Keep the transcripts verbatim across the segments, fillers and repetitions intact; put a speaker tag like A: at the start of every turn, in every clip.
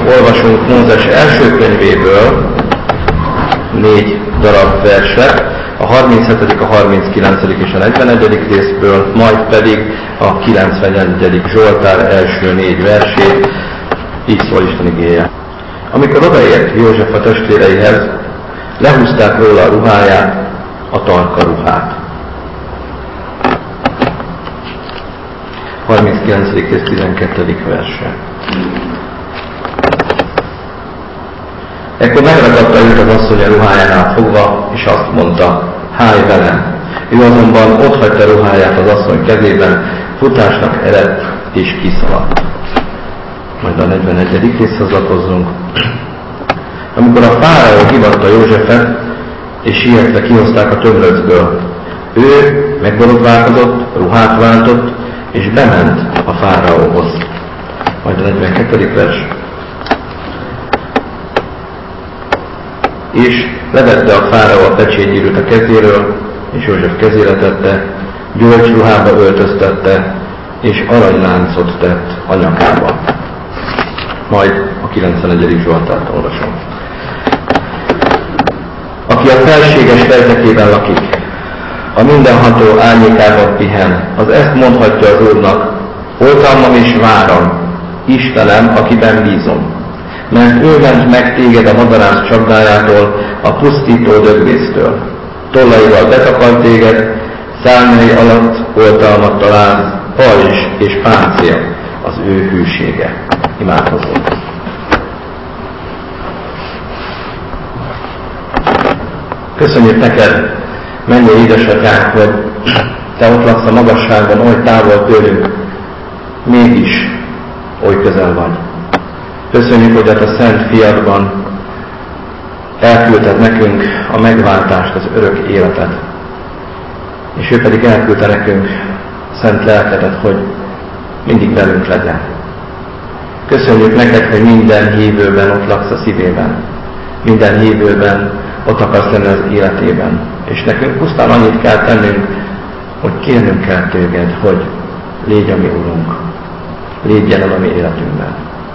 A: olvasunk Mózes első könyvéből négy darab verset, a harminchetedik, a harminckilencedik és a negyvenegyedik részből, majd pedig a kilencvenegyedik Zsoltár első négy versét, így szól Isten igéje. Amikor odaért József a testvéreihez, lehúzták róla a ruháját, a tarka ruhát. harminckilencedik és tizenkettedik verse. Ekkor megragadta őt az asszony a ruhájánál fogva, és azt mondta, állj velem! Ő azonban otthagyta ruháját az asszony kezében, futásnak eredt és kiszaladt. Majd a negyvenegyedik részhez lapozzunk. Amikor a fáraó hívatta Józsefet, és sietve kihozták a tömlöcből, ő megborotválkozott, ruhát váltott, és bement a fáraóhoz. Majd a negyvenkettedik vers. És levette a fáraó a pecsétgyűrűt a kezéről, és József kezére tette, gyolcsruhába öltöztette, és aranyláncot tett a nyakába. Majd a kilencvenegyedik Zsoltárt olvasom. Aki a felséges feltekében lakik, a mindenható árnyékában pihen, az ezt mondhatja az Úrnak, oltalmam és váram, Istenem, akiben bízom. Mert ő ment meg téged a madarász csapdájától, a pusztító dögvésztől. Tollaival betakar téged, szárnyai alatt oltalmat találsz, pajzs és páncél az ő hűsége. Imádkozzunk. Köszönjük neked, mennyei édesatyánk, hogy te ott laksz a magasságban, oly távol tőlünk, mégis oly közel vagy. Köszönjük, hogy a te szent fiadban elküldted nekünk a megváltást, az örök életet. És ő pedig elküldte nekünk szent lelkedet, hogy mindig velünk legyen. Köszönjük neked, hogy minden hívőben ott laksz a szívében. Minden hívőben ott akarsz lenni az életében. És nekünk pusztán annyit kell tennünk, hogy kérnünk kell téged, hogy légy a mi Urunk. Légy jelen a mi életünkben.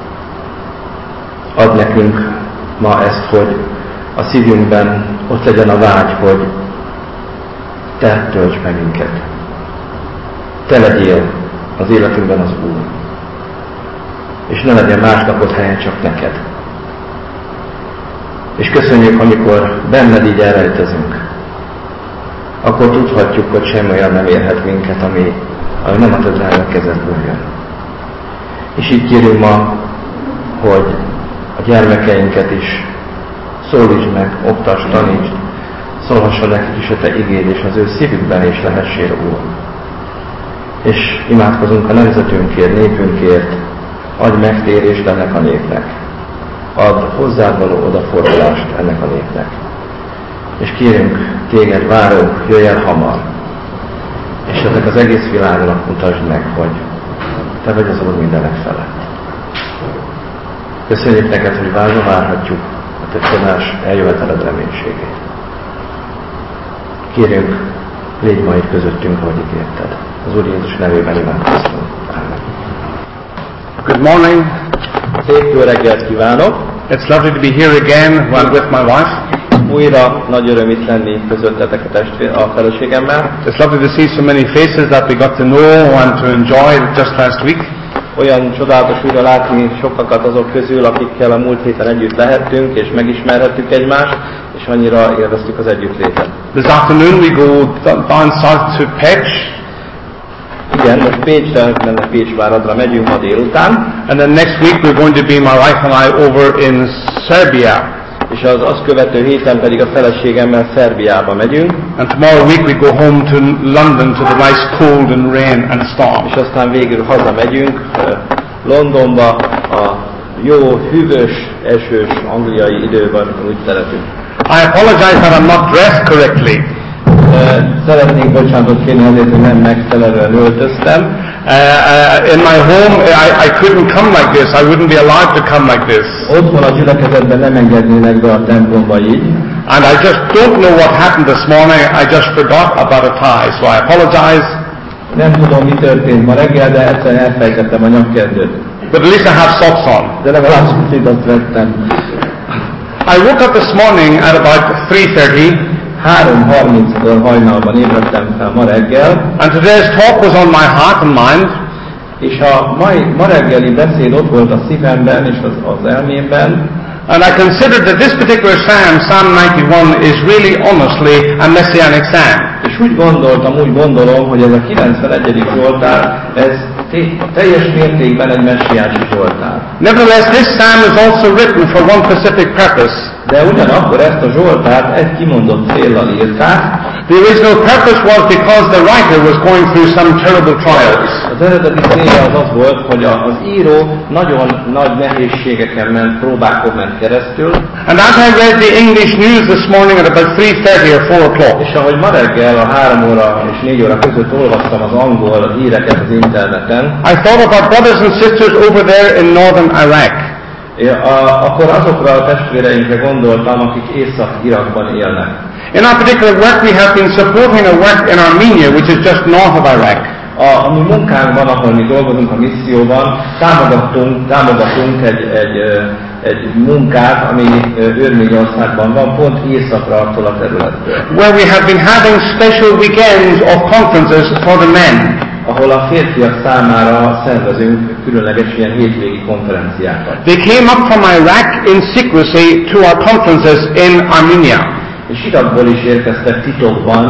A: Add nekünk ma ezt, hogy a szívünkben ott legyen a vágy, hogy te tölts meg minket. Te legyél az életünkben az Úr. És ne legyen másnapot helyen, csak neked. És köszönjük, amikor benned így elrejtezünk, akkor tudhatjuk, hogy semmi olyan nem érhet minket, ami, ami nem a te drága kezedből jön. És így kérünk ma, hogy a gyermekeinket is szólítsd meg, oktasd, tanítsd, szólhasson nekik is a te igéd, és az ő szívükben is lehessél, Úr. És imádkozunk a nemzetünkért, népünkért, adj megtérést ennek a népnek. Add hozzád való odafordulást ennek a népnek. És kérünk téged, várunk, jöjj el hamar. És ennek az egész világnak mutasd meg, hogy te vagy az Úr mindenek felett. Köszönjük neked, hogy várva várhatjuk a te csodás eljöveteled reménységét. Kérünk, légy ma itt közöttünk, ahogy ígérted. Az Úr Jézus nevében imádkoztunk. Amen.
B: Good morning.
A: Szép jó reggelt kívánok!
B: It's lovely to be here again while with my wife.
A: Újra nagy öröm itt lenni közöttetek a testvér, a feleségemmel.
B: It's lovely to see so many faces that we got to know and to enjoy just last week.
A: Olyan csodálatos újra látni sokakat azok közül, akikkel a múlt héten együtt lehettünk, és megismerhettük egymást, és annyira élveztük az együttlétet.
B: This afternoon we go down south to Pécs.
A: Igen, most Pécsre, menne Pécsváradra megyünk ma délután.
B: And then next week we're going to be, my wife and I, over in Serbia.
A: És az azt követő héten pedig a feleségemmel Szerbiába megyünk.
B: And tomorrow week we go home to London to the nice cold and rain and storm.
A: És aztán végül hazamegyünk Londonba a jó, hűvös, esős angliai időben úgy szeretünk.
B: I apologize that I'm not dressed correctly.
A: Szeretnék bocsánatot kérni azért, hogy nem megfelelően öltöztem.
B: Uh, uh, in my home, I, I couldn't come like this. I wouldn't be allowed to come like this.
A: Otthon a gyülekezetben nem engednének be a templomba így.
B: And I just don't know what happened this morning. I just forgot about a tie, so I apologize.
A: Nem tudom, mi történt ma reggel, de egyszerűen elfelejtettem a nyakkendőt.
B: but at least I have socks on.
A: De legalább szocidat vettem.
B: I woke up this morning at about three thirty.
A: három harminckor hajnalban ébredtem fel ma reggel.
B: And today's talk was on my heart and mind.
A: És a mai, ma reggeli beszéd ott volt a szívemben és az, az elmémben.
B: And I considered that this particular psalm, Psalm ninety-one, is really honestly a messianic psalm.
A: És úgy gondoltam, úgy gondolom, hogy ez a kilencvenegyedik Zsoltár, ez teljes mértékben egy messiási Zsoltár.
B: Nevertheless, this psalm is also written for one specific purpose.
A: De ugyanakkor ezt a Zsoltárt egy kimondott céllal írták.
B: The original purpose was because the writer was going through some terrible trials.
A: Az eredeti célja az az volt, hogy az író nagyon nagy nehézségeken ment, próbákon ment keresztül.
B: And as I read the English news this morning at about three thirty or four o'clock,
A: és ahogy ma reggel a három óra és négy óra között olvastam az angol híreket az interneten,
B: I thought of our brothers and sisters over there in northern Iraq.
A: A, akkor azokra a testvéreinkre gondoltam, akik Észak-Irakban élnek.
B: In our particular work, we have been supporting a work in Armenia, which is just north of Iraq.
A: A, a mi munkánkban, ahol mi dolgozunk a misszióban, támogatunk, támogatunk egy, egy, egy munkát, ami Örményországban van, pont északra attól a területtől.
B: Where we have been having special weekends of conferences for the men.
A: Ahol a férfiak számára szervezünk különleges ilyen hétvégi konferenciákat.
B: They came up from Iraq in secrecy to our conferences in Armenia.
A: És Irakból is érkeztek titokban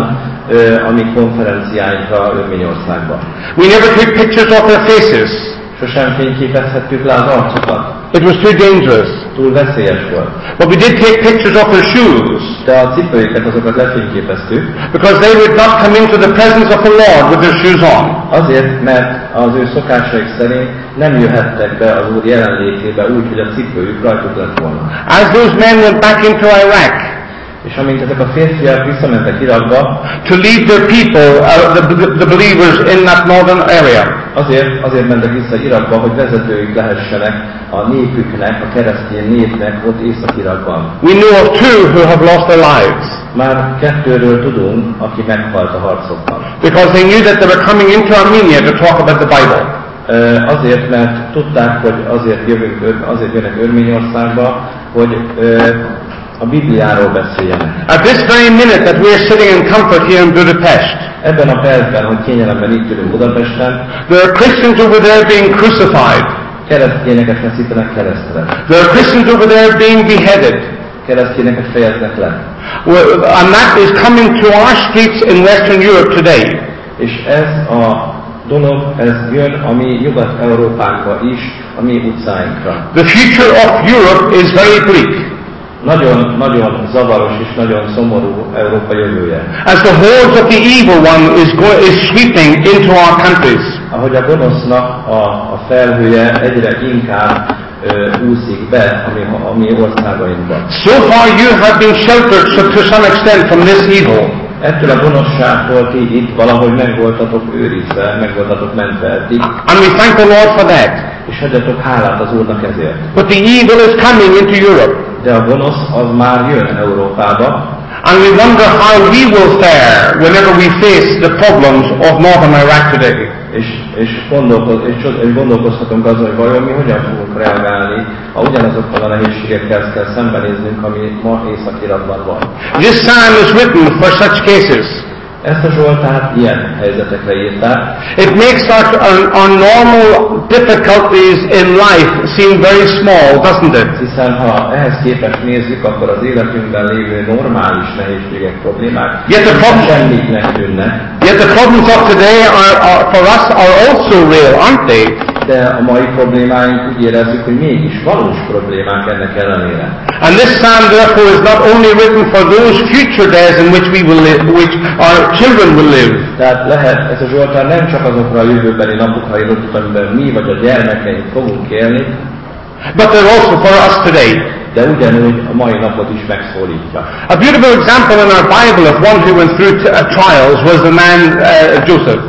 A: a mi konferenciáinkra Örményországban.
B: We never took pictures of their faces.
A: Sosem fényképezhettük le az arcukat.
B: It was too dangerous.
A: Túl veszélyes volt.
B: But we did take pictures of their shoes.
A: De a cipőiket azokat lefényképeztük.
B: Because they would not come into the presence of the Lord with their shoes on.
A: Azért, mert az ő szokásaik szerint nem jöhettek be az Úr jelenlétébe úgy, hogy a cipőjük rajtuk lett volna.
B: As those men went back into Iraq,
A: és amint ezek a férfiak visszamentek Irakba,
B: to lead their people, uh, the, the believers in that northern area.
A: Azért, azért mentek vissza Irakba, hogy vezetőik lehessenek a népüknek, a keresztény népnek ott Észak-Irakban.
B: We know of two who have lost their lives.
A: Már kettőről tudunk, aki meghalt a harcokban.
B: Because they knew that they were coming into Armenia to talk about the Bible.
A: Uh, azért, mert tudták, hogy azért, jövünk, azért jönnek Örményországba, hogy uh, a Bibliáról beszéljenek.
B: At this very minute that we are sitting in comfort here in Budapest,
A: ebben a percben, hogy kényelemben itt ülünk Budapesten,
B: there are Christians over there being crucified.
A: Keresztényeket feszítenek keresztre.
B: There are Christians over there being beheaded.
A: Keresztényeket fejeznek le.
B: Well, and that is coming to our streets in Western Europe today. És
A: ez a dolog, ez jön a mi Nyugat-Európánkba is, a mi utcáinkra.
B: The future of Europe is very bleak.
A: Nagyon, nagyon zavaros és nagyon szomorú Európa jövője.
B: As the hordes of the evil one is, go- is sweeping into our countries.
A: Ahogy a gonosznak a, a felhője egyre inkább ö, úszik be a mi, a mi országainkban.
B: So far you have been sheltered to some extent from this evil.
A: Ettől a gonoszságtól ti itt valahogy meg voltatok őrizve, meg voltatok mentve eddig.
B: And we thank the Lord for that.
A: És adjatok hálát az Úrnak ezért.
B: But the evil is coming into Europe.
A: De a gonosz az már jön Európába.
B: And we wonder how we will fare whenever we face the problems of northern Iraq today.
A: És, és, gondolkoz, és, és gondolkozhatunk azon, hogy vajon mi hogyan fogunk reagálni, ha ugyanazokkal a nehézségekkel kell szembenéznünk, ami ma Észak-Irakban van.
B: This psalm is written for such cases.
A: Ezt a Zsoltárt ilyen helyzetekre írták.
B: It makes our, our, our normal difficulties in life seem very small, doesn't it?
A: Hiszen ha ehhez képest nézzük, akkor az életünkben lévő normális nehézségek, problémák
B: Yet the problem,
A: semmiknek tűnnek.
B: Yet the problems of today are, are, for us are also real, aren't they?
A: De a mai problémáink úgy érezzük, hogy mégis valós problémák ennek ellenére.
B: And this psalm therefore is not only written for those future days in which we will live, which our children will live.
A: Tehát lehet, ez a Zsoltár nem csak azokra a jövőbeli napokra írott, amiben mi vagy a gyermekeink fogunk élni,
B: but they're also for us today.
A: De ugyanúgy a mai napot is megszólítja.
B: A beautiful example in our Bible of one who went through t- uh, trials was the man uh, Joseph.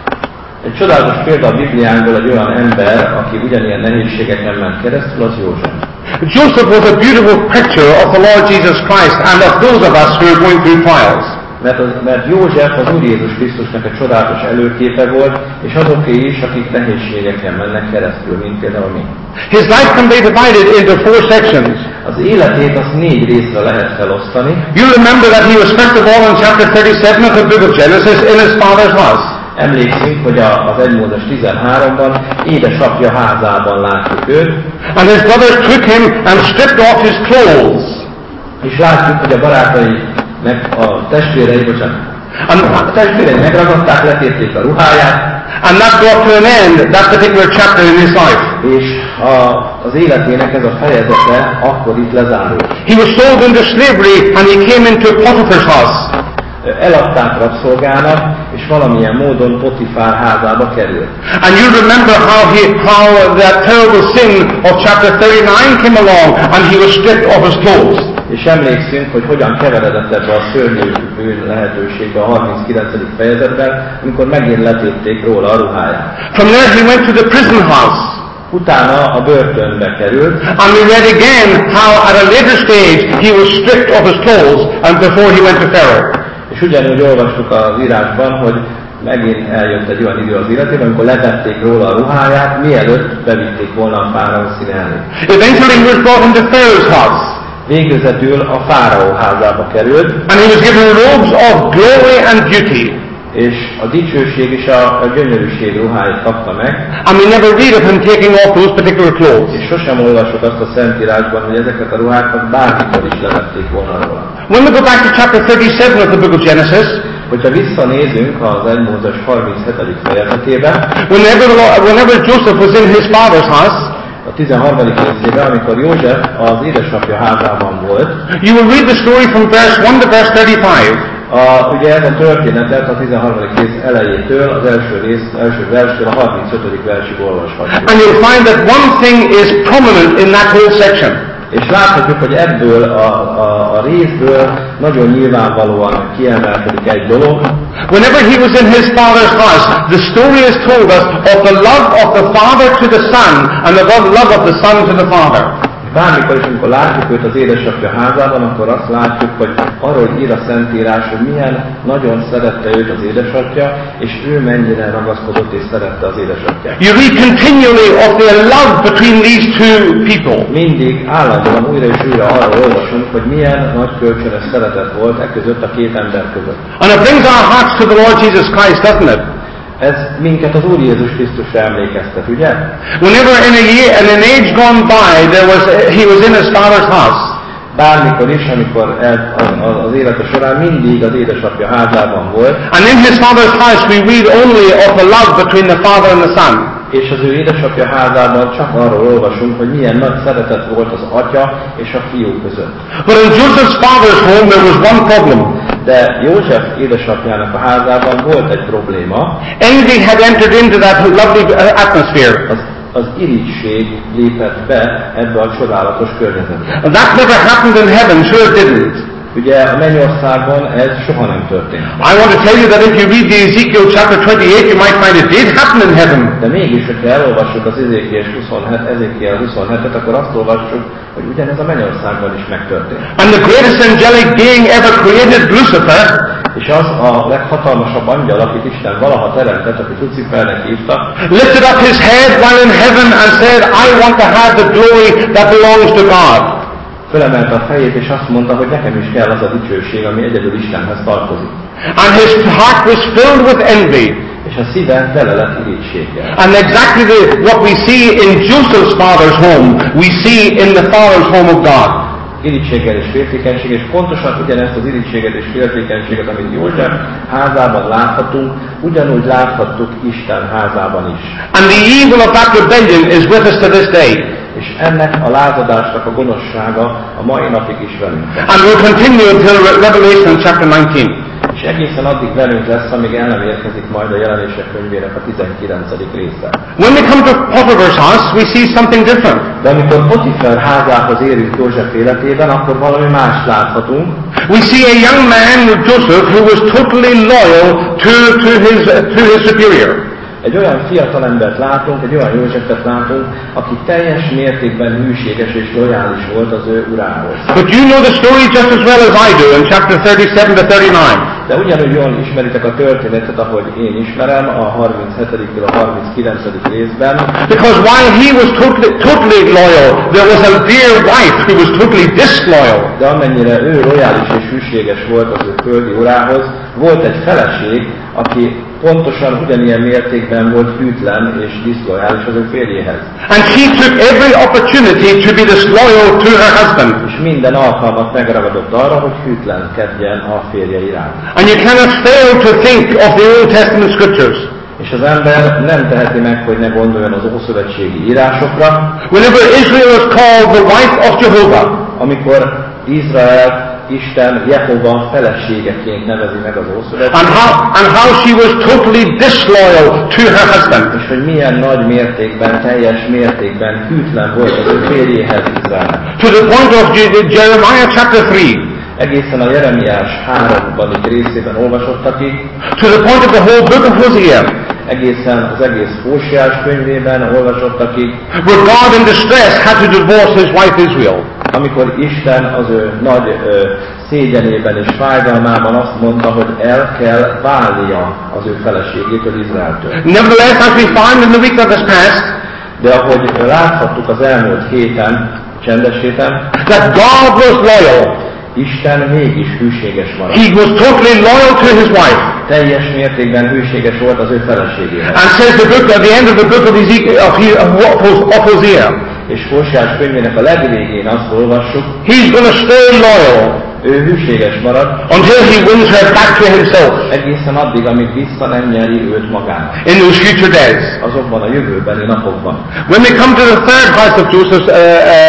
A: Egy csodálatos példa a Bibliánkból egy olyan ember, aki ugyanilyen nehézségeken ment keresztül, az József.
B: Joseph was a beautiful picture of the Lord Jesus Christ and of those of us who are going through trials.
A: Mert, az, mert József az Úr Jézus Krisztusnak egy csodálatos előképe volt, és azoké is, akik nehézségeken mennek keresztül, mint például mi.
B: His life can be divided into four sections.
A: Az életét azt négy részre lehet felosztani.
B: You remember that he was first of all in chapter thirty-seven of the book of Genesis in his father's house.
A: Emlékszünk, hogy az egy Mózes tizenháromban édesapja házában látjuk őt.
B: And his brothers took him and stripped off his clothes.
A: És látjuk, hogy a barátai, meg a testvérei, bocsánat, a testvérei megragadták, letépték a ruháját.
B: And that brought to an end that particular chapter in his life.
A: És a, az életének ez a fejezete akkor itt lezárult.
B: He was sold into slavery and he came into Potiphar's house.
A: Eladták rabszolgának, és valamilyen módon Potifár házába került.
B: And you remember how he, how that terrible sin of chapter thirty-nine came along and he was stripped of his clothes.
A: És emlékszünk, hogy hogyan keveredett ebbe a szörnyű bűn lehetőségbe a harminckilencedik fejezetben, amikor megint letépték róla a ruháját.
B: From there he went to the prison house.
A: Utána a börtönbe került.
B: And we read again how at a later stage he was stripped of his clothes and before he went to Pharaoh.
A: És ugyanúgy olvastuk az írásban, hogy megint eljött egy olyan idő az életében, amikor letették róla a ruháját, mielőtt bevitték volna a fáraó színe elé.
B: Eventually he was brought into Pharaoh's house.
A: Végözetül a fáraó házába került.
B: And he was given robes of glory and beauty.
A: És a dicsőség és a, a gyönyörűség ruháit kapta meg.
B: And we never read of him taking off those particular clothes.
A: És sosem olvasok azt a Szentírásban, hogy ezeket a ruhákat bármikor is levették volna róla.
B: When we go back to chapter thirty-seven of the book of Genesis,
A: hogyha visszanézünk az egy Mózes harminchetedik fejezetébe,
B: whenever, whenever Joseph was in his father's house,
A: a tizenharmadik részében, amikor József az édesapja házában volt,
B: you will read the story from verse one to verse thirty-five.
A: A, ugye ez a történetet a tizenharmadik rész elejétől, az első rész, első verstől a harmincötödik versig olvashatjuk.
B: And you'll find that one thing is prominent in that whole section.
A: És láthatjuk, hogy ebből a, a, a részből nagyon nyilvánvalóan kiemelkedik egy dolog.
B: Whenever he was in his father's house, the story is told us of the love of the father to the son and the love of the son to the father.
A: Bármikor is, amikor látjuk őt az édesapja házában, akkor azt látjuk, hogy arról ír a Szentírás, hogy milyen nagyon szerette őt az édesapja, és ő mennyire ragaszkodott és szerette az édesapját.
B: You read continually of their love between these two people.
A: Mindig állandóan újra és újra arról olvasunk, hogy milyen nagy kölcsönös szeretet volt e között a két ember között.
B: And it brings our hearts to the Lord Jesus Christ, doesn't it?
A: Ez minket az Úr Jézus Krisztusra emlékeztet, ugye?
B: Whenever in a year, in an age gone by, there was he was in his father's house.
A: Bármikor is, amikor az, az élete során mindig az édesapja házában volt.
B: And in his father's house we read only of the love between the father and the son.
A: És az ő édesapja házában csak arról olvasunk, hogy milyen nagy szeretet volt az atya és a fiú között.
B: But in Joseph's father's home there was one problem.
A: De József édesapjának a házában volt egy probléma.
B: Envy had entered into that lovely atmosphere.
A: Az, az irigység lépett be ebbe a csodálatos környezetbe.
B: And that never happened in heaven, sure it didn't.
A: Ugye a mennyországban ez soha nem történt.
B: I want to tell you that if you read the Ezekiel chapter twenty-eight, you might find it did happen in heaven.
A: De mégis, hogyha elolvassuk az Ezékiel huszonhetet, akkor azt olvassuk, hogy ugyanez a mennyországban is megtörtént.
B: And the greatest angelic being ever created, Lucifer,
A: és az a leghatalmasabb angyal, akit Isten valaha teremtett, akit Lucifernek hívtak,
B: lifted up his head while in heaven and said, I want to have the glory that belongs to God.
A: Fölemelte a fejét, és azt mondta, hogy nekem is kell az a dicsőség, ami egyedül Istenhez tartozik.
B: And his heart was filled with envy.
A: És a szíve tele lett irítséggel.
B: And exactly the, what we see in Joseph's father's home, we see in the father's home of God.
A: Irítséggel és féltékenység, és pontosan ugyanezt az irítséget és féltékenységet, amit József házában láthatunk, ugyanúgy láthattuk Isten házában is.
B: And the evil of that rebellion is with us to this day.
A: És ennek a lázadásnak a gonoszsága a mai napig is velünk.
B: And we'll continue until Revelation chapter nineteen.
A: És egészen addig velünk lesz, amíg el nem érkezik majd a Jelenések könyvének a tizenkilencedik része.
B: When we come to Potiphar's house, we see something different.
A: De amikor Potifer házához érünk József életében, akkor valami más láthatunk.
B: We see a young man, Joseph, who was totally loyal to, to, his, to his superior.
A: Egy olyan fiatal embert látunk, egy olyan Józsefet látunk, aki teljes mértékben hűséges és lojális volt az ő urához.
B: But you know the story just as well as I do in chapter thirty-seven to thirty-nine.
A: De ugyanúgy jól ismeritek a történetet, ahogy én ismerem, a harminchetodik a harminckilencedik részben.
B: Because while he was totally, totally loyal, there was a dear wife who was totally disloyal.
A: De amennyire ő lojális és hűséges volt az ő földi urához, volt egy feleség, aki pontosan ugyanilyen mértékben volt hűtlen és diszlojális az ő férjéhez.
B: And she took every opportunity to be disloyal to her husband.
A: És minden alkalmat megragadott arra, hogy hűtlenkedjen a férje iránt.
B: And you cannot fail to think of the Old Testament scriptures.
A: És az ember nem teheti meg, hogy ne gondoljon az ószövetségi írásokra.
B: Whenever Israel was called the wife of Jehovah,
A: amikor Izrael Isten Jehova feleségeként nevezi meg az Ószövetséget.
B: And how, and how she was totally disloyal to her husband.
A: És hogy milyen nagy mértékben, teljes mértékben hűtlen volt az ő férjéhez Izrael.
B: To the point of Jeremiah chapter three.
A: Egészen a Jeremiás háromban részében olvasottakig.
B: To the point of the whole book of Hosea.
A: Egészen az egész Hóseás könyvében olvasottakig.
B: Where God in distress had to divorce his wife Israel.
A: Amikor Isten az ő nagy ö, szégyenében és fájdalmában azt mondta, hogy el kell válnia az ő feleségétől, Izraeltől.
B: Nevertheless, as we find in the week that has passed,
A: de ahogy láthattuk az elmúlt héten, csendes héten,
B: that God was loyal.
A: Isten mégis hűséges maradt.
B: He was totally loyal to his wife.
A: Teljes mértékben hűséges volt az ő feleségéhez.
B: And says the book at the end of the book of Ezekiel of Hosea.
A: És Hóseás könyvének a legvégén azt olvassuk,
B: he's going to stay loyal.
A: Ő hűséges marad,
B: until he wins her back to himself.
A: Egészen addig, amíg vissza nem nyeri őt magának.
B: In those future days.
A: Azokban a jövőbeni napokban.
B: When we come to the third part of Joseph's uh,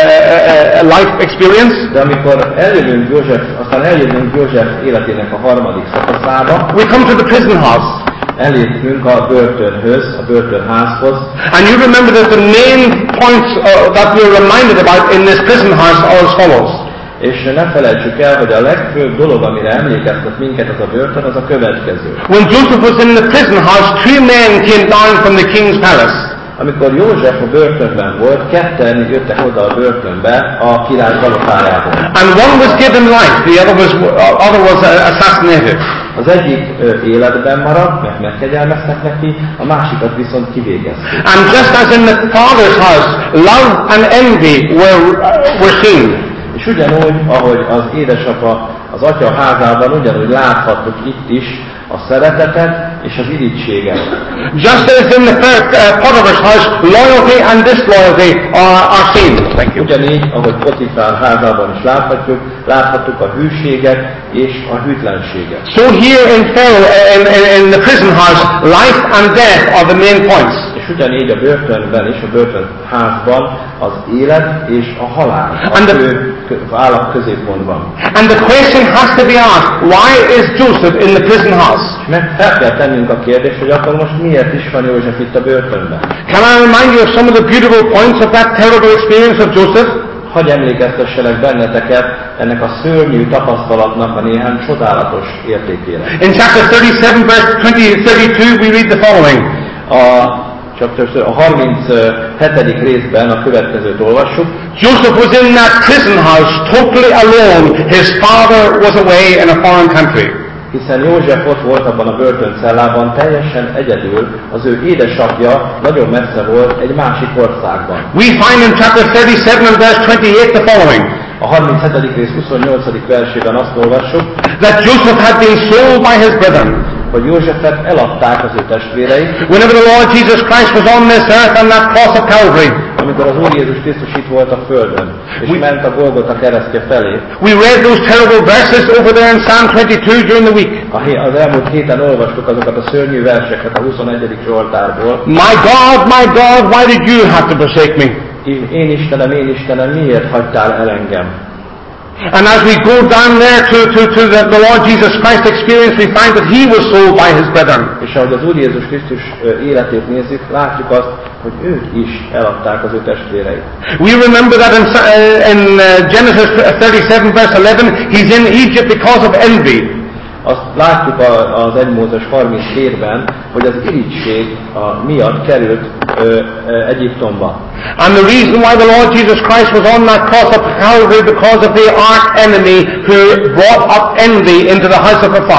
B: uh, uh, life experience,
A: de amikor eljövünk József, aztán eljövünk József életének a harmadik szakaszába,
B: we come to the prison house.
A: Elértünk a börtönhöz, a börtönházhoz.
B: And you remember that the main points uh, that we are reminded about in this prison house are as follows.
A: És ne felejtsük el, hogy a legfőbb dolog, amire emlékeztet minket az a börtön, az a következő.
B: When Joseph was in the prison house, two men came down from the king's palace.
A: Amikor József a börtönben volt, ketten jöttek oda a börtönbe a király palotájából.
B: And one was given life, the other was, uh, other was uh, assassinated.
A: Az egyik uh, életben maradt, mert megkegyelmeztek neki, a másikat viszont kivégezték.
B: And just as in the father's house, love and envy were, uh, were seen.
A: És ugyanúgy, ahogy az édesapa az atya házában, ugyanúgy láthattuk itt is a szeretetet és az irigységet.
B: Just as in the first uh, Potiphar's house, loyalty and disloyalty are, are seen. Thank you.
A: Ugyanígy, ahogy Potifár házában is láthatjuk, láthattuk a hűséget és a hűtlenséget.
B: So here in Pharaoh, in, in, in the prison house, life and death are the main points.
A: És ugyanígy a börtönben is, a börtönházban az élet és a halál a fő állap középpontban.
B: And the question has to be asked, why is Joseph in the prison house?
A: Meg fel kell tennünk a kérdést, hogy akkor most miért is van József itt a börtönben?
B: Can I remind you of some of the beautiful points of that terrible experience of Joseph?
A: Hagy emlékeztesselek benneteket ennek a szörnyű tapasztalatnak a néhány csodálatos értékére.
B: In chapter thirty-seven, verse twenty thirty-two, we read the following.
A: A csak többször a harminchetedik részben a következőt olvassuk.
B: Joseph was in that prison house totally alone. His father was away in a foreign country.
A: Hiszen József ott volt abban a börtöncellában teljesen egyedül, az ő édesapja nagyon messze volt egy másik országban.
B: We find in chapter thirty-seven and verse twenty-eight the following.
A: A harminchetedik rész huszonnyolcadik versében azt olvassuk,
B: that Joseph had been sold by his brethren.
A: Hogy Józsefet eladták az ő testvérei.
B: Whenever the Lord Jesus Christ was on this earth on that cross of Calvary.
A: Amikor az Úr Jézus Krisztus itt volt a földön, és we, ment a Golgota keresztje felé.
B: We read those terrible verses over there in Psalm twenty-two during the week.
A: Az elmúlt héten olvastuk azokat a szörnyű verseket a huszonegyedik Zsoltárból.
B: My God, my God, why did you have to forsake me?
A: Én Istenem, én Istenem, miért hagytál el engem?
B: And as we go down there to, to, to the, the Lord Jesus Christ experience, we find that he was sold by his brethren.
A: És ahogy az Úr Jézus Krisztus életét nézzük, látjuk azt, hogy ők is eladták az ő testvéreit.
B: We remember that in, uh, in uh, Genesis thirty-seven verse eleven, he's in Egypt because of envy.
A: Azt látjuk az egy Mózes harminchét-ben, hogy az irigység miatt került ö, ö, Egyiptomba.
B: And the reason why the Lord Jesus Christ was on that cross of Calvary because of the arch enemy who brought up envy into the house of the Father.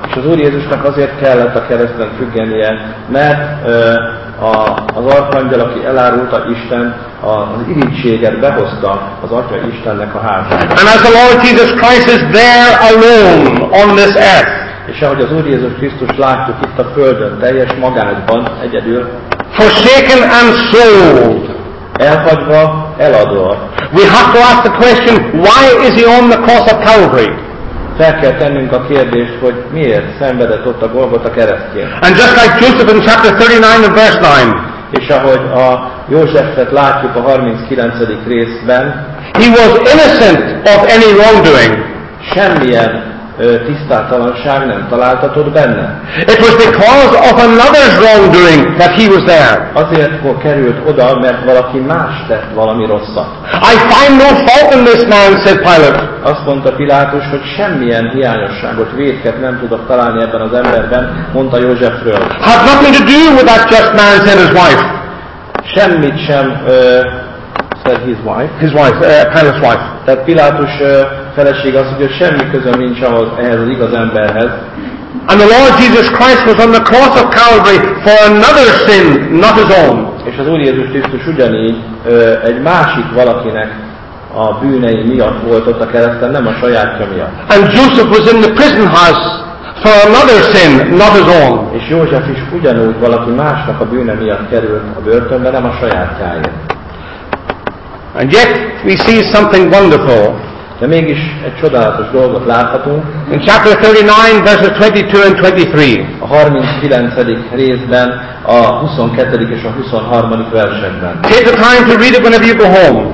A: És az Úr Jézusnak azért kellett a kereszten függenie, mert a, az arkangyal, aki elárulta Isten, az irítséget behozta az Atya Istennek a házába.
B: And as the Lord Jesus Christ is there alone on this earth,
A: és ahogy az Úr Jézus Krisztus látjuk itt a Földön, teljes magányban, egyedül,
B: forsaken and sold,
A: elhagyva, eladva,
B: we have to ask the question, why is he on the cross of Calvary?
A: Fel kell tennünk a kérdést, hogy miért szenvedett ott a Golgota keresztjén.
B: And just like Joseph in chapter thirty-nine and verse nine,
A: és ahogy a Józsefet látjuk a harminckilencedik részben,
B: he was innocent of any wrongdoing.
A: Semmilyen ö, tisztátalanság nem találtatott benne.
B: It was because of another's wrongdoing that he was there.
A: Azért került oda, mert valaki más tett valami rosszat.
B: I find no fault in this man, said Pilate.
A: Azt mondta Pilátus, hogy semmilyen hiányosságot, vétket nem tudok találni ebben az emberben, mondta Józsefről.
B: Had nothing to do with that just man, said his wife.
A: Semmit sem, uh, said his wife.
B: His wife, uh, Pilate's wife.
A: Tehát Pilátus uh, feleség az, hogy semmi közöm nincs ahhoz, ehhez az igaz emberhez.
B: And the Lord Jesus Christ was on the cross of Calvary for another sin, not his own.
A: És az Úr Jézus Krisztus ugyanígy uh, egy másik valakinek a bűnei miatt volt ott a kereszten, nem a sajátja miatt.
B: And Joseph was in the prison house for another sin, not his own.
A: És József is ugyanúgy valaki másnak a bűne miatt került a börtönbe, nem a sajátjáért.
B: And yet we see something wonderful.
A: De mégis egy csodálatos dolgot láthatunk.
B: In chapter thirty-nine, verses twenty-two and twenty-three.
A: A harminckilencedik részben, a huszonkettedik és a huszonharmadik versekben.
B: Take the time to read it whenever you go home.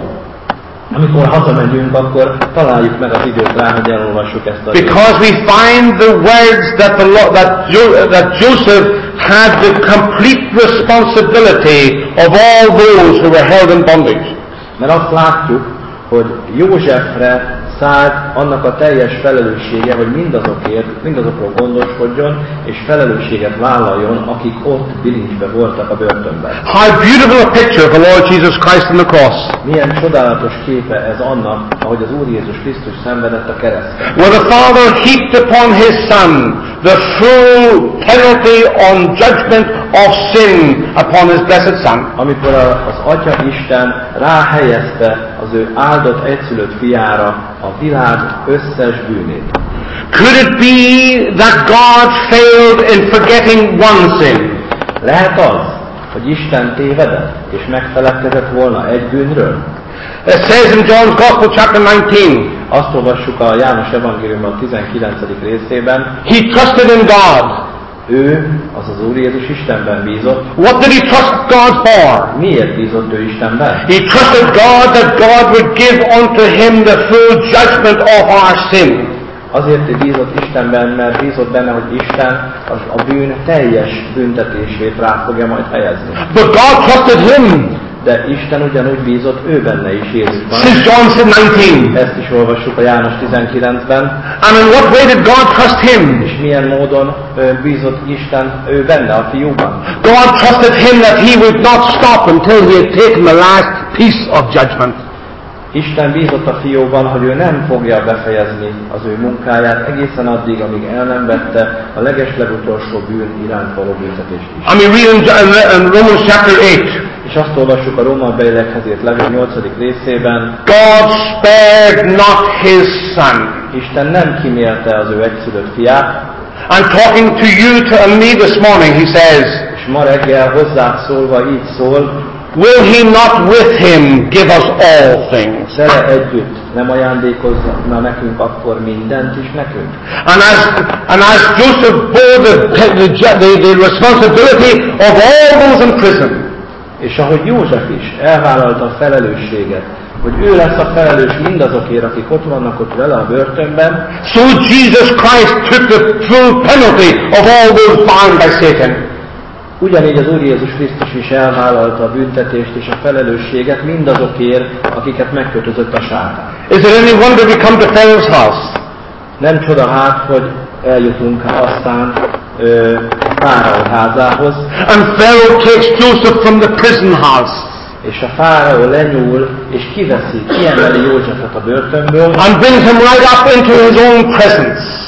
A: Amikor hazamegyünk, akkor találjuk meg az időt rá, hogy elolvassuk ezt a részt.
B: Because we find the words that, the, that, jo- that Joseph had the complete responsibility of all those who were held in bondage.
A: Mert azt látjuk, hogy Józsefre szállt annak a teljes felelőssége, hogy mindazokért, mindazokról gondoskodjon, és felelősséget vállaljon, akik ott bilincsbe voltak a börtönben.
B: How beautiful a picture of the Lord Jesus Christ on the cross.
A: Milyen csodálatos képe ez annak, ahogy az Úr Jézus Krisztus szenvedett a kereszten.
B: Where the Father heaped upon His Son the full penalty on judgment of sin upon His blessed Son.
A: Amikor az Atya Isten ráhelyezte az ő áldott egyszülött fiára a világ összes bűnét.
B: Could it be that God failed in forgetting one sin?
A: Lehet az, hogy Isten tévedett, és megfeledkezett volna egy bűnről?
B: It says in John's Gospel chapter nineteen.
A: Azt olvassuk a János evangéliumban tizenkilencedik részében.
B: He trusted in God.
A: Ő, az az Úr Jézus Istenben bízott.
B: What did he trust God for?
A: Miért bízott ő Istenben?
B: He trusted God that God would give unto him the full judgment of our sin.
A: Azért bízott Istenben, mert bízott benne, hogy Isten az a bűn teljes büntetését rá fogja majd helyezni.
B: But God trusted him.
A: De Isten ugyanúgy bízott ő benne is Jézusban.
B: Since John said nineteen.
A: Ezt is olvassuk a János tizenkilencben.
B: And in what way did God trust him?
A: És milyen módon bízott Isten ő benne, a fiúban?
B: God trusted him that he would not stop until he had taken the last piece of judgment.
A: Isten bízott a fióban, hogy ő nem fogja befejezni az ő munkáját egészen addig, amíg el nem vette a legeslegutolsó bűn iránt való büntetést is.
B: I mean, read in, in Romans chapter eight.
A: És azt olvassuk a Róma beélekhez írt levél nyolcadik részében.
B: God spared not his son.
A: Isten nem kímélte az ő egyszülött fiát.
B: I'm talking to you to and me this morning, he says.
A: És ma reggel hozzád szólva így szól.
B: Will he not with him give us all things?
A: Vele együtt nem ajándékozna nekünk akkor mindent is nekünk?
B: And as, and as Joseph bore the, the, the, the responsibility of all those in prison.
A: És ahogy József is elvállalta a felelősséget, hogy ő lesz a felelős mindazokért, akik ott vannak ott vele a börtönben,
B: so Jesus Christ took the full penalty of all those bound by Satan.
A: Ugyanígy az Úr Jézus Krisztus is elvállalta a büntetést és a felelősséget mindazokért, akiket megkötözött a sátán.
B: Is it any wonder we come to Pharaoh's house?
A: Nem csoda hát, hogy eljutunk aztán ö, Fáraó házához.
B: And Pharaoh takes Joseph from the prison house.
A: És a Fáraó lenyúl és kiveszi, kiemeli Józsefet a börtönből.
B: And brings him right up into his own presence.
A: És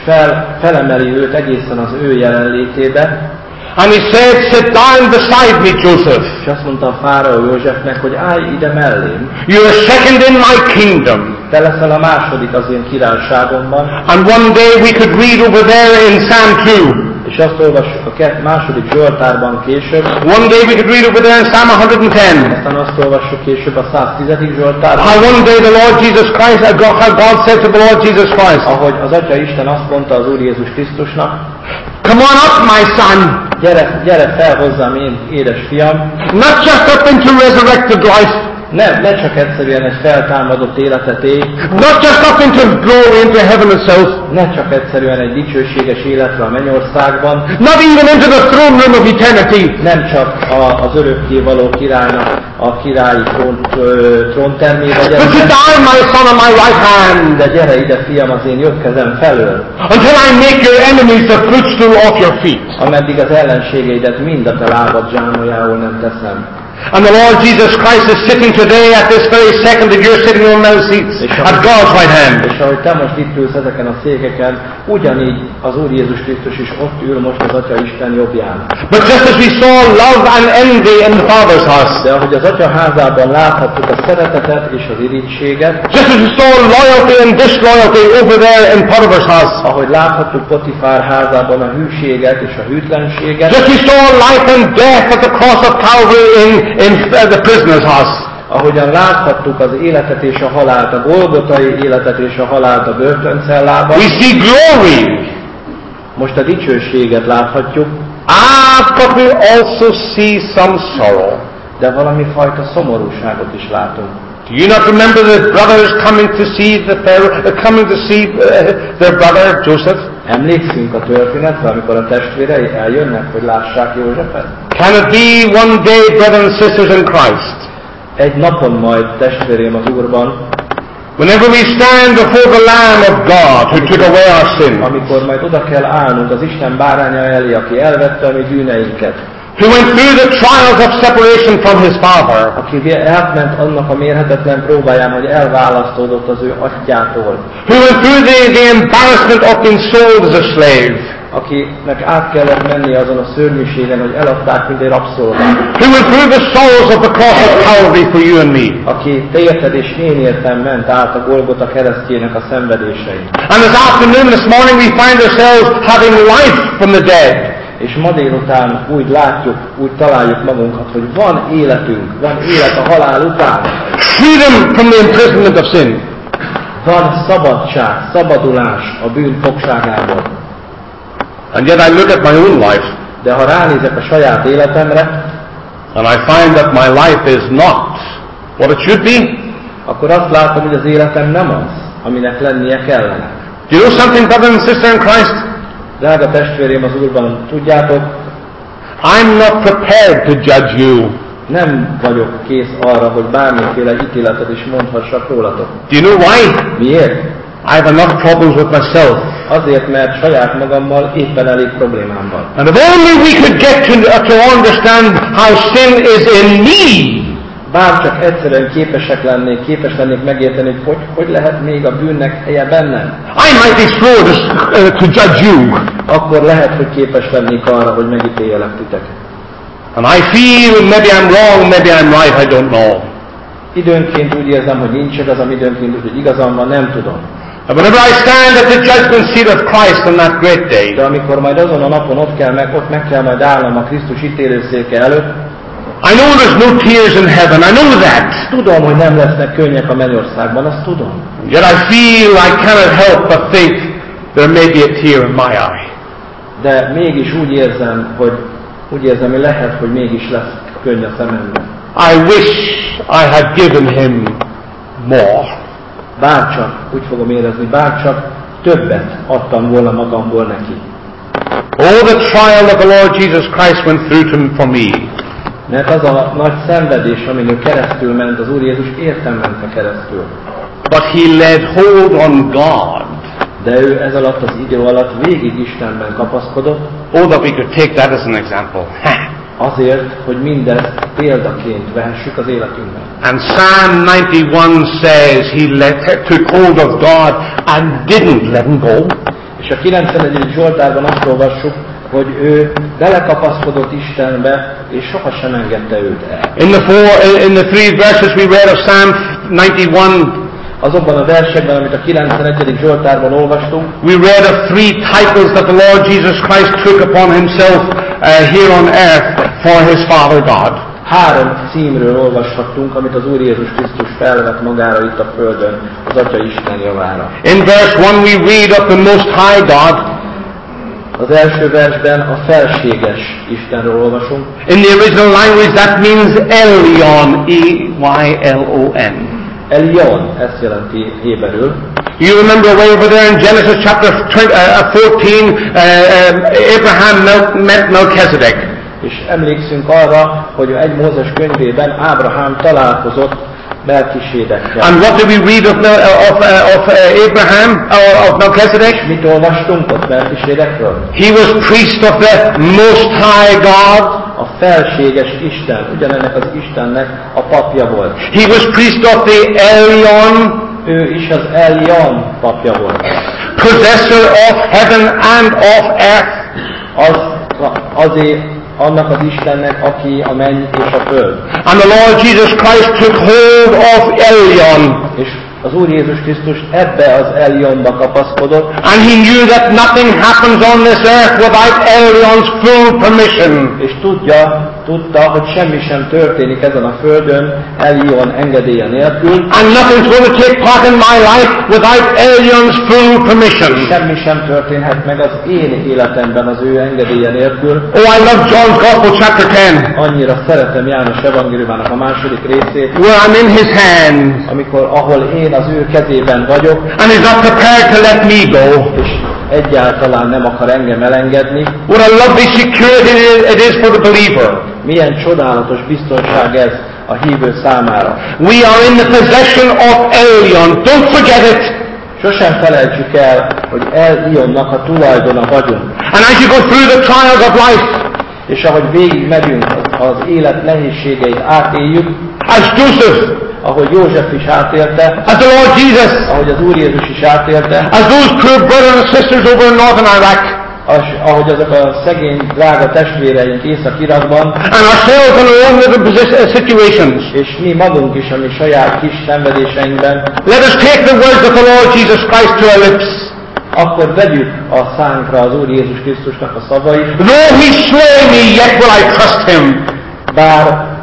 A: fel, felemeli őt egészen az ő jelenlétébe.
B: And he said, sit down beside me, Joseph.
A: És azt mondta a fáraó Józsefnek, hogy állj ide mellém.
B: You are second in my kingdom.
A: Te leszel a második az én királyságomban.
B: And one day we could read over there in Psalm two.
A: És azt olvassuk a második Zsoltárban később.
B: One day we could read over there in Psalm one hundred ten.
A: Aztán azt olvassuk később a száztízedik Zsoltárban.
B: How one day the Lord Jesus Christ, how God said to the Lord Jesus Christ,
A: ahogy az Atya Isten azt mondta az Úr Jézus Krisztusnak,
B: come on up, my son.
A: Gyere, gyere fel hozzám, én édes fiam.
B: Not just up into resurrected life.
A: Ne, ne csak egyszerűen egy feltámadott életet élj.
B: Not just up into glory, into heaven itself.
A: Ne csak egyszerűen egy dicsőséges életre a mennyországban.
B: Not even into the throne room of eternity.
A: Nem csak a, az örökkévaló királynak a királyi trón, tróntermébe gyere.
B: But sit down, my son, on my right hand.
A: De gyere ide, fiam, az én jobb kezem felől.
B: Until I make your enemies the footstool of your feet.
A: Ameddig az ellenségeidet mind a te lábad zsámoljául nem teszem.
B: And the Lord Jesus Christ is sitting today at this very second that you're sitting on those seats at God's right hand.
A: És ahogy te most itt ülsz ezeken a székeken, ugyanígy az Úr Jézus Krisztus is ott ül most az Atya Isten jobbján.
B: But just as we saw love and envy in the Father's house,
A: de ahogy az Atya házában láthattuk a szeretetet és az irítséget,
B: just as we saw loyalty and disloyalty over there in Potiphar's house,
A: ahogy láthattuk Potifár házában a hűséget és a hűtlenséget,
B: just as we saw life and death at the cross of Calvary in in the prisoner's house,
A: ahogyan láthattuk az életet és a halált, a golgotai életet és a halált a börtöncellában,
B: we see glory.
A: Most a dicsőséget láthatjuk.
B: Ah, but we also see some sorrow.
A: De valami fajta szomorúságot is látunk.
B: Do you not remember the brothers coming to see the Pharaoh, uh, coming to see uh, their brother Joseph?
A: Emlékszünk a történetre, amikor a testvérei eljönnek, hogy lássák Józsefet?
B: Can it be one day, brothers and sisters in Christ?
A: Egy napon majd, testvérém az Úrban,
B: whenever we stand before the Lamb of God who took away our sin,
A: amikor majd oda kell állnunk az Isten báránya elé, aki elvette a mi bűneinket,
B: who went through the trials of separation from his Father,
A: aki átment annak a mérhetetlen próbáján, hogy elválasztódott az ő atyától,
B: who went through the, the embarrassment of being sold as a slave,
A: akinek át kellett menni azon a szörnyűségen, hogy eladták, mint egy rabszolgát,
B: who went through the sorrows of the cross of Calvary for you and me,
A: aki te érted és én értem ment át a Golgota keresztjének a szenvedésein.
B: and this afternoon, this morning, we find ourselves having life from the dead.
A: És ma délután úgy látjuk, úgy találjuk magunkat, hogy van életünk, van élet a halál után.
B: Freedom from the imprisonment of sin.
A: Van szabadság, szabadulás a bűn fogságából.
B: And yet I look at my own life,
A: de ha ránézek a saját életemre,
B: and I find that my life is not what it should be,
A: akkor azt látom, hogy az életem nem az, aminek lennie kellene.
B: Do you know something, brother and sister in Christ?
A: Drága testvérém az Úrban, tudjátok,
B: I'm not prepared to judge you.
A: Nem vagyok kész arra, hogy bármiféle ítéletet is mondhassak rólatok.
B: Do you know why?
A: Miért?
B: I have enough problems with myself.
A: Azért, mert saját magammal éppen elég problémám van.
B: And if only we could get to, uh, to understand how sin is in me.
A: Bár csak egyszerűen képesek lennék, képes lennék megérteni, hogy, hogy hogy lehet még a bűnnek helye bennem.
B: I might be slow to, uh, to judge you.
A: Akkor lehet, hogy képes lennék arra, hogy megítéljelek titeket.
B: And I feel maybe I'm wrong, maybe I'm right, I don't know.
A: Időnként úgy érzem, hogy nincs igazam, időnként úgy, hogy igazam van, nem tudom.
B: And whenever I stand at the judgment seat of Christ on that great day,
A: de amikor majd azon a napon ott kell meg, ott meg kell majd állnom a Krisztus ítélőszéke előtt,
B: I know there's no tears in heaven, I know that.
A: Tudom, hogy nem lesznek könnyek a mennyországban, azt tudom.
B: Yet I feel I cannot help but think there may be a tear in my eye.
A: De mégis úgy érzem, hogy úgy érzem, hogy lehet, hogy mégis lesz könny a szememben.
B: I wish I had given him more.
A: Bárcsak, úgy fogom érezni, bárcsak többet adtam volna magamból neki.
B: Oh, the trial that the Lord Jesus Christ went through to, for me.
A: Mert az a nagy szenvedés, amin ő keresztül ment, az Úr Jézus értem mente keresztül.
B: But he laid hold on God.
A: De ő ez alatt az idő alatt végig Istenben kapaszkodott.
B: Oh, that we could take that as an example.
A: Azért, hogy mindezt példaként vehessük az életünkben.
B: And Psalm ninety-one says he let, took hold of God and didn't let him go.
A: És a kilencvenedik Zsoltárban azt olvassuk, hogy ő belekapaszkodott Istenbe, és sohasem engedte őt el.
B: In the four, in the three verses we read of Psalm ninety-one,
A: azokban a versekben, amit a kilencvenegyedik Zsoltárban olvastunk,
B: we read of three titles that the Lord Jesus Christ took upon himself uh, here on earth for his Father God.
A: Három címről olvashattunk, amit az Úr Jézus Krisztus felvett magára itt a földön, az Atya Isten javára.
B: In verse one we read of the Most High God.
A: Az első versben a felséges Istenről olvasunk.
B: In the original language that means Elyon, E Y L O N.
A: Elyon, ezt jelenti héberül.
B: You remember way over there in Genesis chapter fourteen, uh, uh, Abraham met Melchizedek.
A: És emlékszünk arra, hogy egy Mózes könyvében Ábrahám találkozott Melchisédekkel.
B: And what do we read of, of, of uh, Abraham, or of Melchizedek?
A: Mit olvastunk ott Melchisédekről?
B: He was priest of the Most High God.
A: A felséges Isten, ugyanennek az Istennek a papja volt.
B: He was priest of the Elyon.
A: Ő is az Elyon papja volt.
B: Possessor of heaven and of earth.
A: Az, azért annak az Istennek, aki a menny és a föld.
B: And the Lord Jesus Christ took hold of Elyon.
A: És az Úr Jézus Krisztus ebbe az Elyonba kapaszkodott.
B: And he knew that nothing happens on this earth without Elyon's full permission.
A: És tudja, tudta, hogy semmi sem történik ezen a földön Elyon engedélye nélkül.
B: And nothing's going to take part in my life without Elyon's full permission.
A: Semmi sem történhet meg az én életemben az ő engedélye nélkül.
B: Oh, I love John's Gospel chapter ten.
A: Annyira szeretem János evangéliumának a második részét.
B: Where I'm in his hands.
A: Amikor ahol én az ő kezében vagyok.
B: And he's not prepared to let me go.
A: És egyáltalán nem akar engem elengedni.
B: What a lovely security it is for the believer.
A: Milyen csodálatos biztonság ez a hívő számára.
B: We are in the possession of Elyon. Don't forget it.
A: Sosem felejtsük el, hogy Elyonnak a tulajdona vagyunk.
B: And as you go through the trials of life,
A: és ahogy végig megyünk az élet nehézségeit átéljük,
B: as Joseph,
A: ahogy József is átélte,
B: as the Lord Jesus,
A: ahogy az Úr Jézus is átélte,
B: as those poor brothers and sisters over in northern Iraq,
A: as, ahogy azok a szegény, drága testvéreink Észak-Irakban,
B: and ourselves in our own little situations,
A: és mi magunk is a mi saját kis szenvedéseinkben,
B: let us take the words of the Lord Jesus Christ to our lips.
A: Akkor vegyük a szánkra az Úr Jézus Krisztusnak a szavait.
B: Though he slay me, yet will I trust him.
A: Bár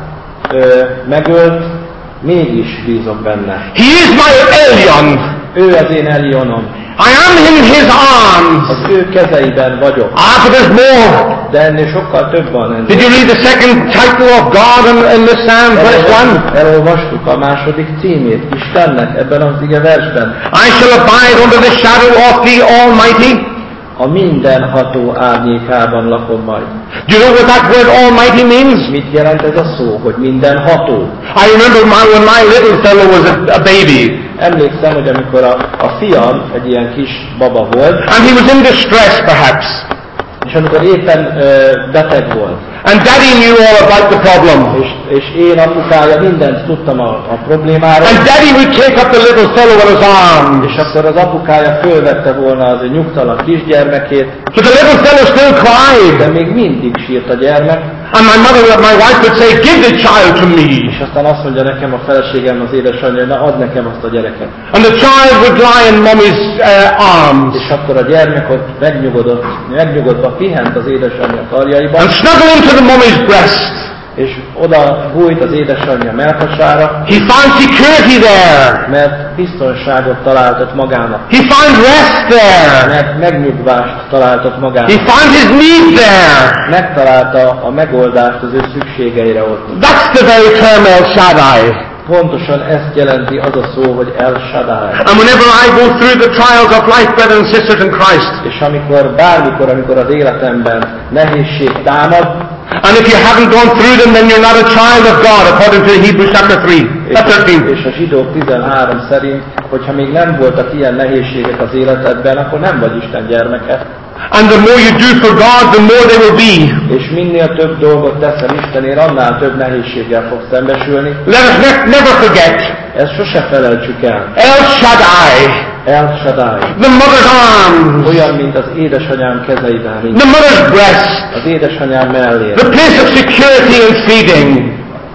A: ö, megölt, mégis bízom benne.
B: He is my Elyon.
A: Ő az én Elyonom.
B: I am in his arms.
A: Az ő kezeiben vagyok.
B: Ah, but there's more.
A: De ennél sokkal több van ennél.
B: Did you read the second title of God in, in this Psalm, verse one?
A: Elolvastuk a második címét Istennek ebben az ige versben.
B: I shall abide under the shadow of the Almighty.
A: A mindenható árnyékában lakom majd.
B: Do you know what that word Almighty means?
A: Mit jelent ez a szó, hogy mindenható?
B: I remember my, when my little fellow was a, a baby.
A: Emlékszem, hogy amikor a, a fiam egy ilyen kis baba volt,
B: and he was in distress perhaps,
A: és amikor éppen uh, beteg volt,
B: and Daddy knew all about the problem,
A: és, és én apukája mindent tudtam a, a problémáról,
B: and Daddy would take up the little fellow in his arms,
A: és akkor az apukája fölvette volna az ő nyugtalan kisgyermekét,
B: but the little fellow still cried,
A: de még mindig sírt a gyermek,
B: and my mother, my wife would say, give the child to me,
A: és aztán azt mondja nekem a feleségem, az édesanyja, na add nekem azt a gyereket.
B: and the child would lie in mommy's uh, arms,
A: És akkor a gyermek ott megnyugodott, megnyugodva pihent az édesanyja karjaiban,
B: and snuggled into the mommy's breast.
A: És oda bújt az édesanyja mellkasára,
B: He found security there.
A: mert biztonságot találtott magának.
B: He found rest there.
A: Mert megnyugvást találtott magának.
B: He found his need there.
A: Megtalálta a megoldást az ő szükségeire ott.
B: That's the very term El Shaddai.
A: Pontosan ezt jelenti az a szó, hogy El Shaddai.
B: And whenever I go through the trials of life, brothers and sisters in Christ,
A: És amikor, bármikor, amikor az életemben nehézség támad,
B: and if you haven't gone through them, then you're not a child of God, according to Hebrews chapter three, thirteen.
A: És a zsidók tizenhárom szerint, hogyha még nem voltak ilyen nehézségek az életedben, akkor nem vagy Isten gyermeke.
B: And the more you do for God, the more there will be.
A: És minél több dolgot teszel Istenért, annál több nehézséggel fogsz szembesülni.
B: Let us ne- never forget.
A: Ezt sose felejtsük el.
B: El Shaddai.
A: El Shaddai.
B: The mother's arms.
A: Olyan, mint az édesanyám kezeiben.
B: The mother's breast.
A: Az édesanyám mellé.
B: The place of security and feeding.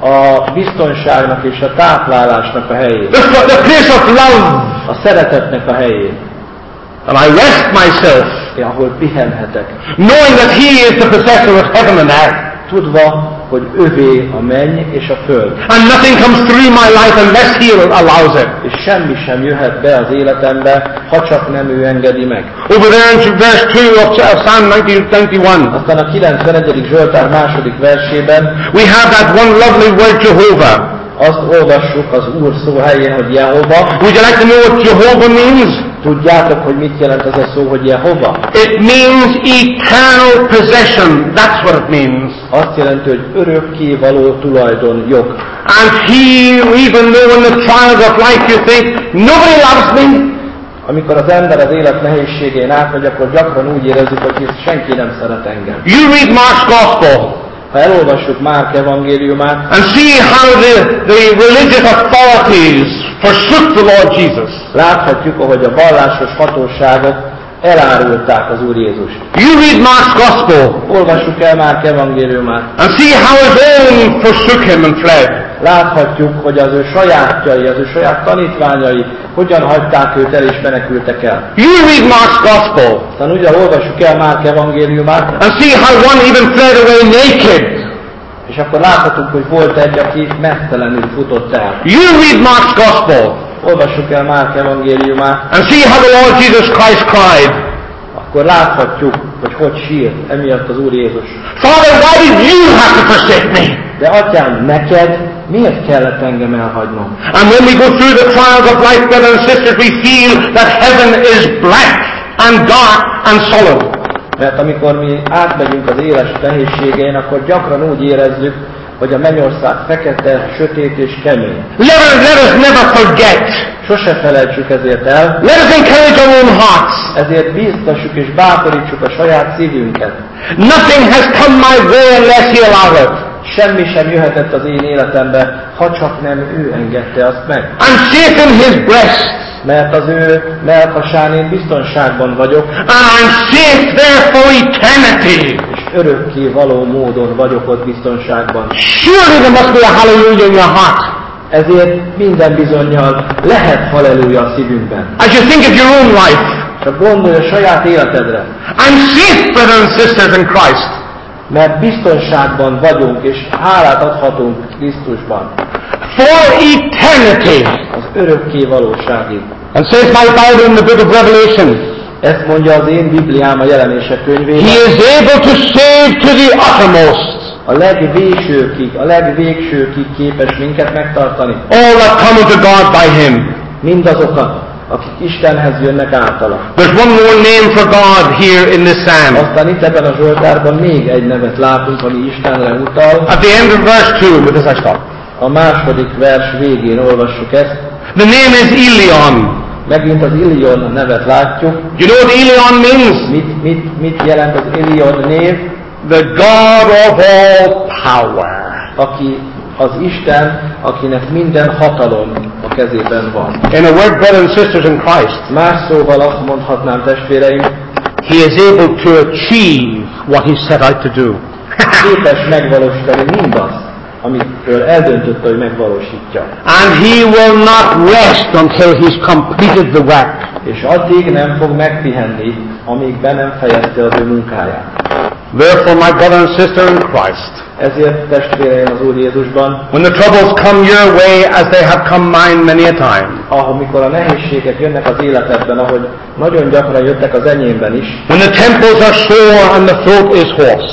A: A biztonságnak és a táplálásnak a helyén.
B: The, the place of love.
A: A szeretetnek a helyén.
B: And I rest myself.
A: Ahol pihenhetek.
B: Knowing that He is the possessor of heaven and earth.
A: Tudva, hogy övé a menny és a föld.
B: And nothing comes through my life unless He allows it.
A: És semmi sem jöhet be az életembe, ha csak nem ő engedi meg.
B: Over there in verse two of Psalm ninety-one.
A: Aztán a kilencvenegyedik Zsoltár második versében
B: we have that one lovely word Jehovah.
A: Azt olvassuk az Úr szó helyén, hogy Jehova.
B: Would you like to know what Jehovah means?
A: Tudjátok, hogy mit jelent az a szó, hogy Jehova?
B: It means eternal possession. That's what it means.
A: Azt jelenti, hogy örökkévaló tulajdon, jog.
B: And He, even though in the trials of life you think, nobody loves me.
A: Amikor az ember az élet nehézségén átmegy, akkor gyakran úgy érezzük, hogy senki nem szeret engem.
B: You read Mark's Gospel.
A: Ha elolvassuk Márk evangéliumát,
B: and see how the, the religious authorities forsook the Lord Jesus.
A: Láthatjuk, ahogy a vallásos hatóságok elárulták az Úr Jézust.
B: You read Mark's Gospel.
A: Olvassuk el Márk evangéliumát.
B: And see how his own forsook him and fled.
A: Láthatjuk, hogy az ő sajátjai, az ő saját tanítványai hogyan hagyták őt el és menekültek el.
B: You read Mark's Gospel.
A: Aztán ugye olvassuk el Márk evangéliumát.
B: And see how one even fled away naked.
A: És akkor láthatunk, hogy volt egy, aki mesztelenül futott el.
B: You read Mark's Gospel.
A: Olvassuk el Márk evangéliumát.
B: And see how the Lord Jesus Christ cried.
A: Akkor láthatjuk, hogy hogy sírt emiatt az Úr Jézus.
B: Father, why did you have to forsake me?
A: De atyám, neked miért kellett engem elhagynom?
B: And when we go through the trials of life, brothers and sisters, we feel that heaven is black and dark and solid.
A: Mert amikor mi átmegyünk az élet nehézségein, akkor gyakran úgy érezzük, hogy a mennyország fekete, sötét és kemény.
B: Let us, let us never forget.
A: Sose felejtsük ezért el.
B: Let us encourage our own hearts.
A: Ezért bíztassuk és bátorítsuk a saját szívünket.
B: Nothing has come my way unless He allowed it.
A: Semmi sem jöhetett az én életembe, ha csak nem ő engedte azt meg.
B: I'm safe in His breast.
A: Mert az ő mellkasán én biztonságban vagyok.
B: And I'm safe there for eternity.
A: És örökké való módon vagyok ott biztonságban.
B: Surely there must be a hallelujah in your heart.
A: Ezért minden bizonnyal lehet halleluja a szívünkben.
B: As you think of your own life.
A: Csak gondolj a saját életedre.
B: I'm safe, brothers and sisters in Christ.
A: Mert biztonságban vagyunk, és hálát adhatunk Krisztusban.
B: For eternity.
A: Az örökké valóságig.
B: And says my Bible in the book of Revelation.
A: Ezt mondja az én Bibliám a Jelenések könyvében.
B: He is able to save to the uttermost.
A: A legvégsőkig, a legvégsőkig képes minket megtartani.
B: All that come unto God by Him.
A: Mindazokat, akik Istenhez jönnek általa.
B: There's one more name for God here in this psalm.
A: Aztán itt ebben a Zsoltárban még egy nevet látunk, ami Istenre utal.
B: At the end of verse two, with this I stop.
A: A második vers végén olvassuk ezt.
B: The name is Elion.
A: Megint az Ilion nevet látjuk.
B: You know what Elion means?
A: Mit, mit, mit jelent az Ilion név?
B: The God of all power.
A: Aki az Isten, akinek minden hatalom a kezében van.
B: In a word, brothers and sisters in Christ.
A: Más szóval azt mondhatnám, testvéreim,
B: He is able to achieve what He set out to do.
A: képes megvalósítani mindazt, amitől eldöntötte, hogy megvalósítja.
B: And He will not rest until He's completed the work.
A: És addig nem fog megpihenni, amíg be nem fejezte az ő munkáját.
B: Therefore, my brother and sister in Christ,
A: ezért testvéreim az Úr Jézusban,
B: when the troubles come your way as they have come mine many a time,
A: amikor a nehézségek jönnek az életedben, ahogy nagyon gyakran jöttek az enyémben is,
B: when the temples are sore and the throat is hoarse,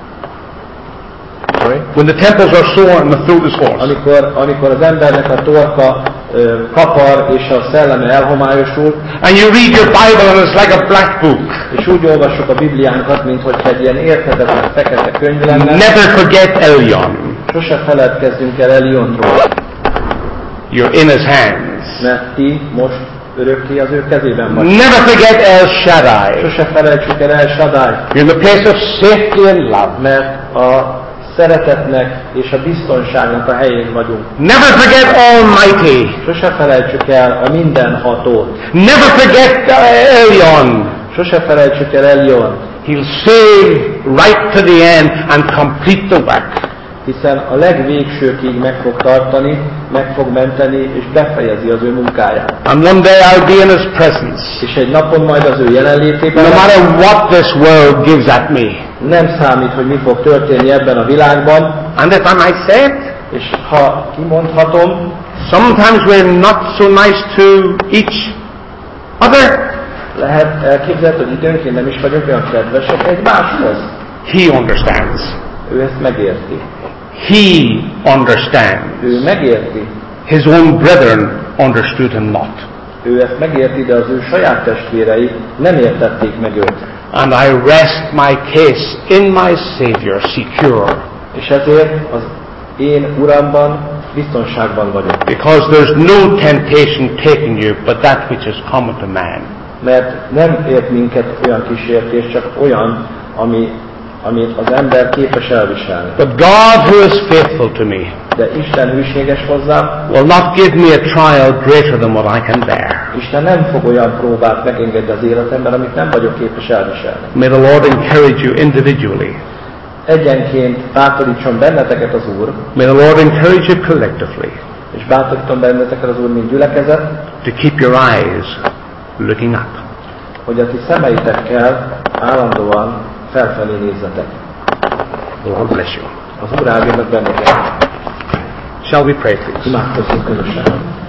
A: Sorry?
B: when the temples are sore and the throat is hoarse,
A: amikor, amikor az embernek a torka ö, kapar és a szelleme elhomályosul,
B: and you read your Bible and it's like a black book,
A: és úgy olvassuk a Bibliánkat, mintha egy ilyen érthetetlen fekete könyv lenne.
B: never forget Elion.
A: Sose feledkezzünk el Eliontról,
B: You're in His hands.
A: mert ti most örökké az ő kezében vagy.
B: Never forget El Shaddai.
A: Sose felejtsük el El Shaddai,
B: You're in the place of safety and love.
A: mert a szeretetnek és a biztonságnak a helyén vagyunk.
B: Never forget Almighty.
A: Sose felejtsük el a mindenhatót.
B: Never forget uh, Elyon.
A: Sose felejtsük el Eliont.
B: He'll save right to the end and complete the work.
A: Hiszen a legvégsőkig meg fog tartani, meg fog menteni, és befejezi az ő munkáját.
B: And one day I'll be in His presence.
A: És egy napon majd az ő jelenlétében,
B: No matter what this world gives at me.
A: nem számít, hogy mi fog történni ebben a világban.
B: And if I might say it,
A: És ha kimondhatom,
B: sometimes we're not so nice to each other.
A: lehet elképzelhető, hogy időnként nem is vagyunk olyan kedvesek egymáshoz.
B: He understands.
A: Ő ezt megérti.
B: He understands.
A: Ő megérti.
B: His own brethren understood him not.
A: Ő ezt megérti, de az ő saját testvérei nem értették meg őt.
B: And I rest my case in my Savior secure.
A: És ezért az én Uramban biztonságban vagyok.
B: Because there's no temptation taking you but that which is common to man.
A: Mert nem ért minket olyan kísértés, csak olyan, ami, amit az ember képes elviselni.
B: But God, who is faithful to me,
A: De Isten hűséges hozzám,
B: will not give me a trial greater than what I can bear.
A: Isten nem fog olyan próbát megengedni az életemben, amit nem vagyok képes elviselni.
B: May the Lord encourage you individually.
A: Egyenként bátorítson benneteket az Úr,
B: May the Lord encourage you collectively
A: és bátorítom benneteket az Úr, mint gyülekezet,
B: to keep your eyes looking up.
A: hogy a ti szemeitekkel állandóan felfelé nézzetek.
B: The Lord bless you.
A: Az Úr áldja meg benneteket.
B: Shall we pray, please?
A: Imádkozzunk közösen.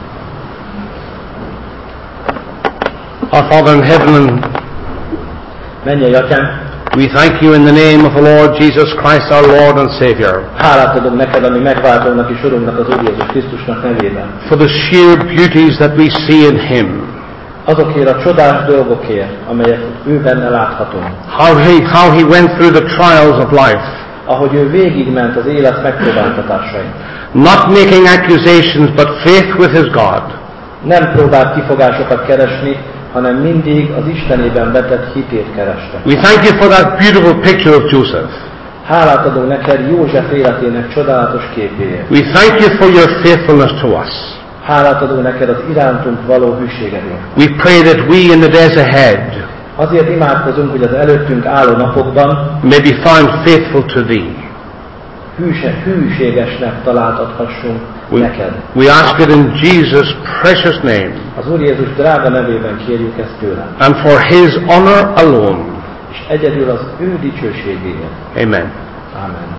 B: Our Father in heaven,
A: Mennyei Atyánk,
B: we thank you in the name of the Lord Jesus Christ, our Lord and Savior,
A: hálát adunk neked, ami megváltónak és Urunknak, az Úr Jézus Krisztusnak nevében.
B: for the sheer beauties that we see in Him.
A: Azokért a csodás dolgokért, amelyek ő benne láthatunk.
B: How he, how he went through the trials of life,
A: Ahogy ő végigment az élet megpróbáltatásain.
B: not making accusations, but faith with his God.
A: Nem próbált kifogásokat keresni, hanem mindig az Istenében vetett hitét kereste.
B: We thank you for that beautiful picture of Joseph.
A: Hálát adunk neked József életének csodálatos képéért.
B: We thank you for your faithfulness to us.
A: Hálát adunk neked az irántunk való hűségedért.
B: We pray that we in the days ahead
A: Azért imádkozunk, hogy az előttünk álló napokban
B: may be found faithful to Thee.
A: hűse, hűségesnek találtathassunk
B: We,
A: neked.
B: we ask it in Jesus' precious name
A: Az Úr Jézus drága nevében kérjük ezt tőlem.
B: and for His honor alone.
A: És egyedül az ő dicsőségéért.
B: Amen.
A: Amen.